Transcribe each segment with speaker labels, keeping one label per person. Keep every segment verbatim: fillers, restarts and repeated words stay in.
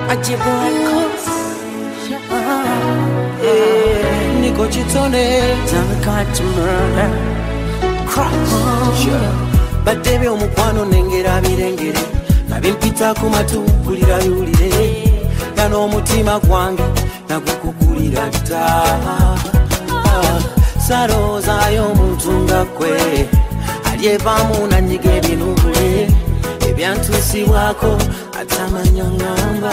Speaker 1: Ajibukos Niko Chitone Time to murder Cross Batebe omukwano nengera birengere nabimpita ku matu kulira yulire nano omutima gwange nagukukulira bita saroza y'omuntu nga kwe alyevamu nanyige binubule ebyantusibwako atamanya ngamba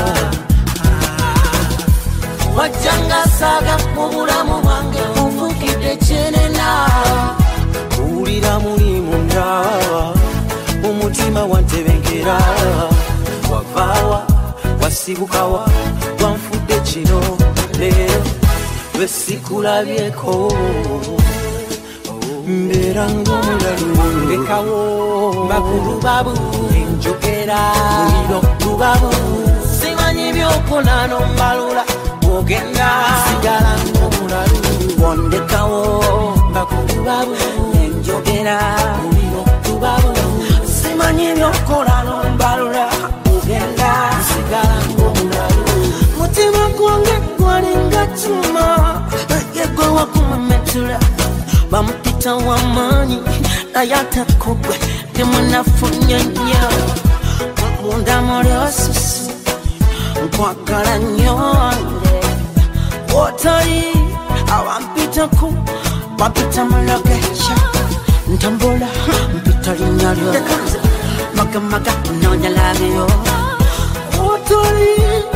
Speaker 1: wajjanga saga mu bulamu bwange onfukidde kyenena kuwulira muli munda umutima wantebengera wavawa wasibukawa wanfudde kino leero lwesikulabyeko mbera ng'omulalu lekawo bakulu babu enjogera muliro lubabu simanyi byokola nombalula ogenda sigala ng'omulalu wondekawo bakulu babu enjogera muliro lubabu simanyi byokola nombalula ogenda sigala ng'omulalu mutima gwange gwalinga chuma yegwe wakumametula bampita w'amaanyi naye atakugwe temunafunye nnyo munda mulyosusu nkwagala nnyo wange otali awampitaku wapita mulogeca ntambula mpita linnya lyo magamaga noonya labyo otali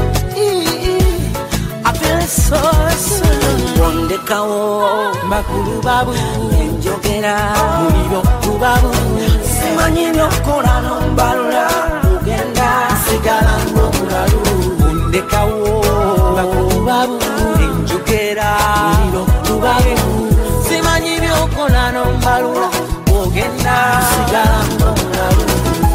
Speaker 1: I feel so slow wondekawo bakulu babu enjogera muliro lubabu simanyi byokola nombalula ugenda sigala ng'omulalu wondekawo bakulu babu enjogera muliro lubabu simanyi byokola nombalula ugenda sigala ng'omulalu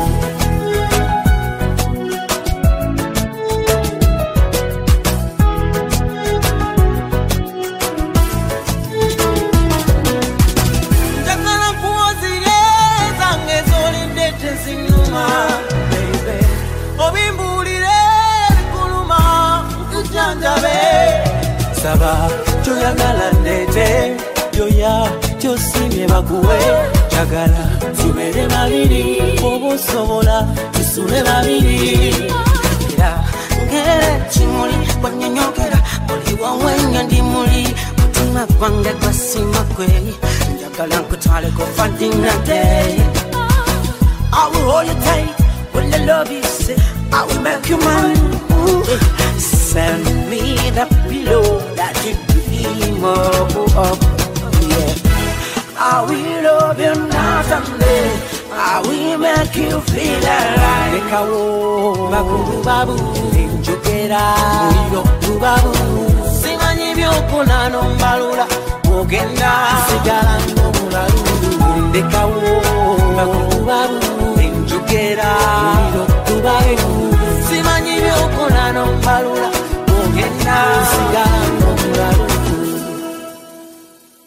Speaker 1: Saba tuyagala ndete yoya tyosimye bakuwe chagala tubere babiri obusobola tusule babiri era ngere chimuli banyonyokera oli wawenya ndi muli mutima gwange gwasima kwe njagala nkutwale ko fadinga day I will hold you tight when I love you say I will make you mine. Send me the pillow that you dream of, yeah. I will love you now someday. I will make you feel alright. Nekawo bakulu babu enjogera muliro lubabu simanyi byokola nombalula ogenda sigala ng'omulalu nekawo bakulu babu enjogera muliro lubabu simanyi byokola nombalula ogenda sigala ng'omulalu.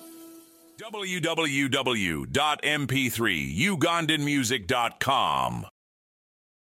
Speaker 2: w w w dot m p three ugandan music dot com